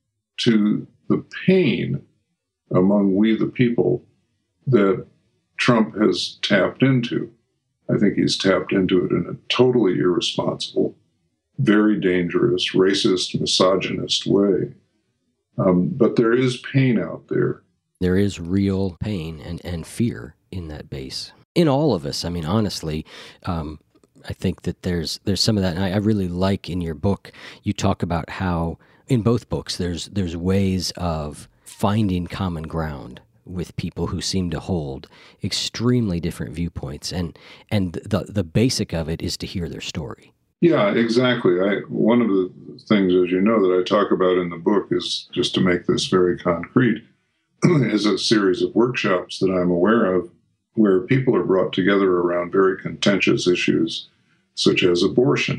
to the pain among we the people that Trump has tapped into. I think he's tapped into it in a totally irresponsible, very dangerous, racist, misogynist way. Um, but there is pain out there. There is real pain and, and fear in that base. In all of us. I mean, honestly, um, I think that there's there's some of that. And I, I really like in your book, you talk about how, in both books, there's there's ways of finding common ground with people who seem to hold extremely different viewpoints. And and the the basic of it is to hear their story. Yeah, exactly. I, one of the things, as you know, that I talk about in the book is, just to make this very concrete, is a series of workshops that I'm aware of where people are brought together around very contentious issues, such as abortion.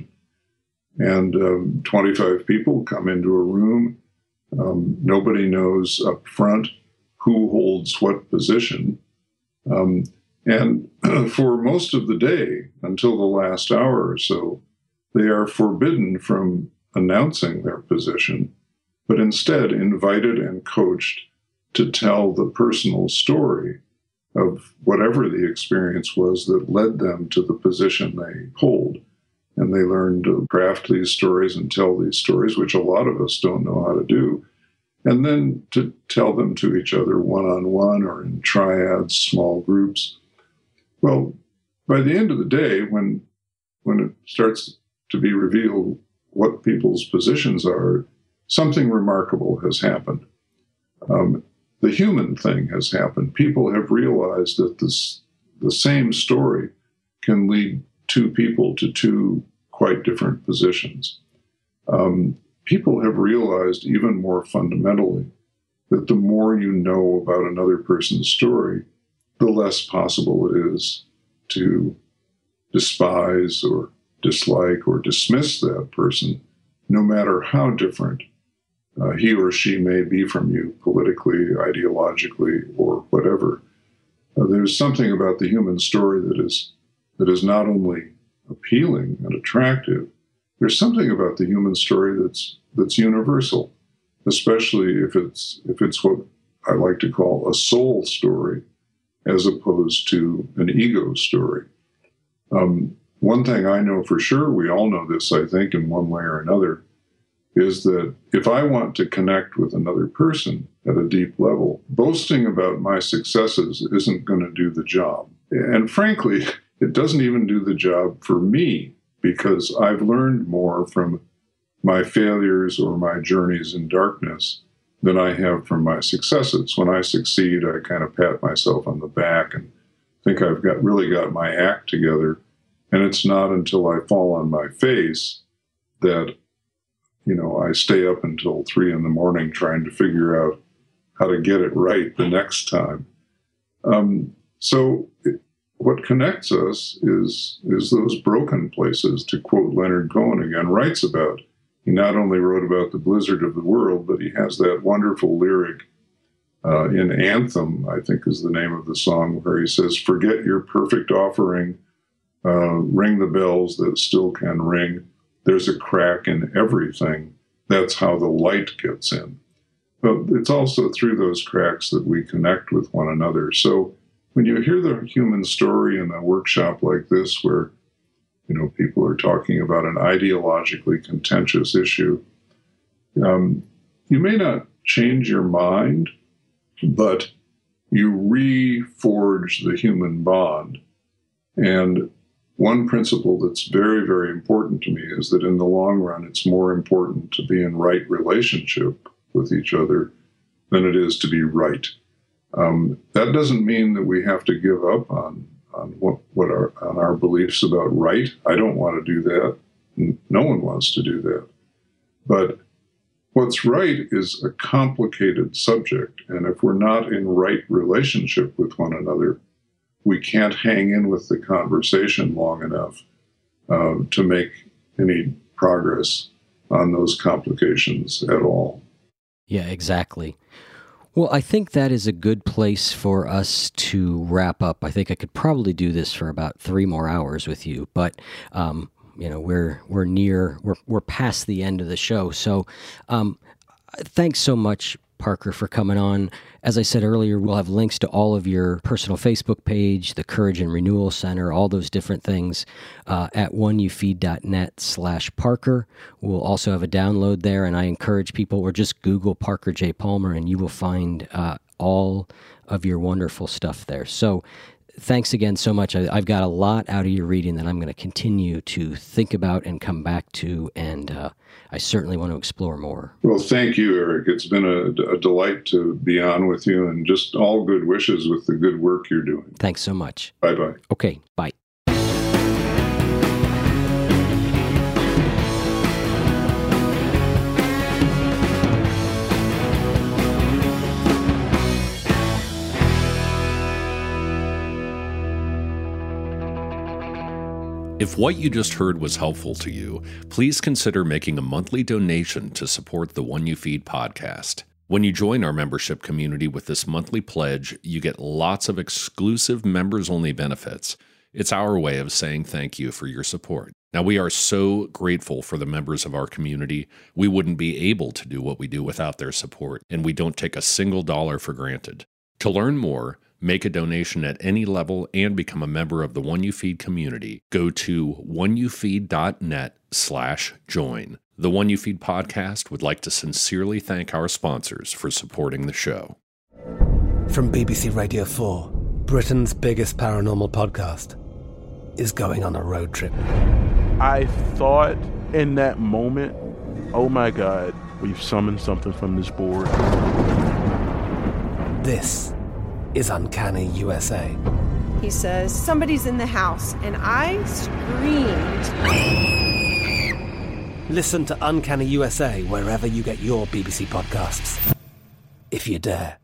And um, twenty-five people come into a room. Um, nobody knows up front who holds what position. Um, and for most of the day, until the last hour or so, they are forbidden from announcing their position, but instead invited and coached to tell the personal story of whatever the experience was that led them to the position they hold. And they learn to craft these stories and tell these stories, which a lot of us don't know how to do. And then to tell them to each other one-on-one or in triads, small groups. Well, by the end of the day, when when it starts to be revealed what people's positions are, something remarkable has happened. Um, the human thing has happened. People have realized that this, the same story can lead two people to two quite different positions. Um, people have realized even more fundamentally that the more you know about another person's story, the less possible it is to despise or dislike or dismiss that person, no matter how different uh, he or she may be from you politically, ideologically, or whatever. Uh, there's something about the human story that is that is not only appealing and attractive. There's something about the human story that's that's universal, especially if it's if it's what I like to call a soul story, as opposed to an ego story. Um, one thing I know for sure, we all know this, I think, in one way or another, is that if I want to connect with another person at a deep level, boasting about my successes isn't going to do the job. And frankly, it doesn't even do the job for me, because I've learned more from my failures or my journeys in darkness than I have from my successes. When I succeed, I kind of pat myself on the back and think I've got really got my act together. And it's not until I fall on my face that, you know, I stay up until three in the morning trying to figure out how to get it right the next time. Um, so it, what connects us is is those broken places, to quote Leonard Cohen again, writes about. He not only wrote about the blizzard of the world, but he has that wonderful lyric uh, in Anthem, I think is the name of the song, where he says, "Forget your perfect offering, uh, ring the bells that still can ring. There's a crack in everything. That's how the light gets in." But it's also through those cracks that we connect with one another. So when you hear the human story in a workshop like this, where, you know, people are talking about an ideologically contentious issue, um, you may not change your mind, but you reforge the human bond. And one principle that's very, very important to me is that in the long run, it's more important to be in right relationship with each other than it is to be right. Um, that doesn't mean that we have to give up on, on what, what our, on our beliefs about right. I don't want to do that. No one wants to do that. But what's right is a complicated subject. And if we're not in right relationship with one another, we can't hang in with the conversation long enough uh, to make any progress on those complications at all. Yeah, exactly. Well, I think that is a good place for us to wrap up. I think I could probably do this for about three more hours with you, but um, you know, we're we're near we're we're past the end of the show. So, um, thanks so much, Parker, for coming on. As I said earlier, we'll have links to all of your personal Facebook page, the Courage and Renewal Center, all those different things uh, at oneyoufeed.net slash Parker. We'll also have a download there, and I encourage people, or just Google Parker J. Palmer, and you will find uh, all of your wonderful stuff there. So thanks again so much. I, I've got a lot out of your reading that I'm going to continue to think about and come back to, and uh, I certainly want to explore more. Well, thank you, Eric. It's been a, a delight to be on with you, and just all good wishes with the good work you're doing. Thanks so much. Bye-bye. Okay, bye. If what you just heard was helpful to you, please consider making a monthly donation to support the One You Feed podcast. When you join our membership community with this monthly pledge, you get lots of exclusive members-only benefits. It's our way of saying thank you for your support. Now, we are so grateful for the members of our community. We wouldn't be able to do what we do without their support, and we don't take a single dollar for granted. To learn more, make a donation at any level, and become a member of the One You Feed community, go to oneyoufeed.net slash join. The One You Feed podcast would like to sincerely thank our sponsors for supporting the show. From B B C Radio four, Britain's biggest paranormal podcast is going on a road trip. I thought in that moment, oh my God, we've summoned something from this board. This is Uncanny U S A. He says, somebody's in the house, and I screamed. Listen to Uncanny U S A wherever you get your B B C podcasts, if you dare.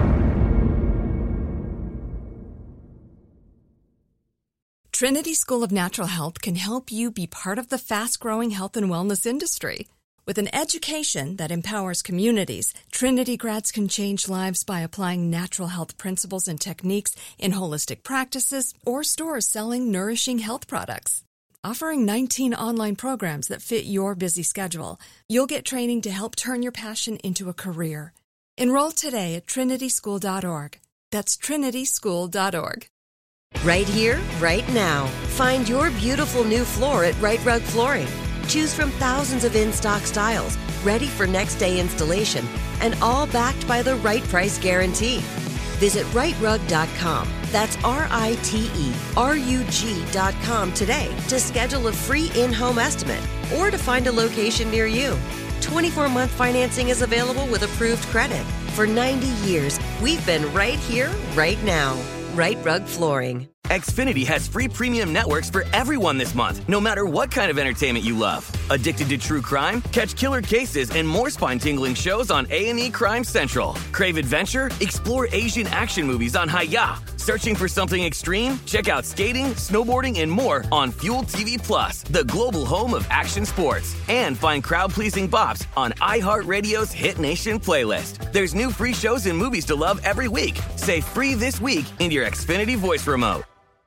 Trinity School of Natural Health can help you be part of the fast-growing health and wellness industry. With an education that empowers communities, Trinity grads can change lives by applying natural health principles and techniques in holistic practices or stores selling nourishing health products. Offering nineteen online programs that fit your busy schedule, you'll get training to help turn your passion into a career. Enroll today at trinity school dot org. That's trinity school dot org. Right here, right now. Find your beautiful new floor at Right Rug Flooring. Choose from thousands of in-stock styles, ready for next day installation, and all backed by the right price guarantee. Visit right rug dot com. That's R I T E R U G dot com today to schedule a free in-home estimate or to find a location near you. twenty-four month financing is available with approved credit. For ninety years, we've been right here, right now. Right Rug Flooring. Xfinity has free premium networks for everyone this month, no matter what kind of entertainment you love. Addicted to true crime? Catch killer cases and more spine-tingling shows on A and E Crime Central. Crave adventure? Explore Asian action movies on Hi-Ya. Searching for something extreme? Check out skating, snowboarding, and more on Fuel T V Plus, the global home of action sports. And find crowd-pleasing bops on iHeartRadio's Hit Nation playlist. There's new free shows and movies to love every week. Say free this week in your Xfinity voice remote.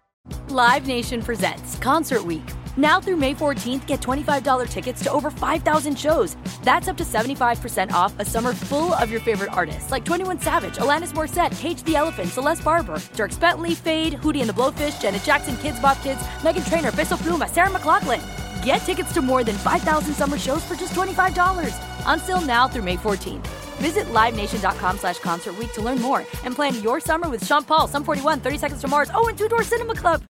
Live Nation presents Concert Week. Now through May fourteenth, get twenty-five dollars tickets to over five thousand shows. That's up to seventy-five percent off a summer full of your favorite artists like twenty-one Savage, Alanis Morissette, Cage the Elephant, Celeste Barber, Dierks Bentley, Fade, Hootie and the Blowfish, Janet Jackson, Kids Bop Kids, Meghan Trainor, Peso Pluma, Sarah McLachlan. Get tickets to more than five thousand summer shows for just twenty-five dollars. On sale now through May fourteenth. Visit livenation.com slash concert week to learn more and plan your summer with Sean Paul, Sum forty-one, thirty Seconds to Mars, oh, and Two Door Cinema Club.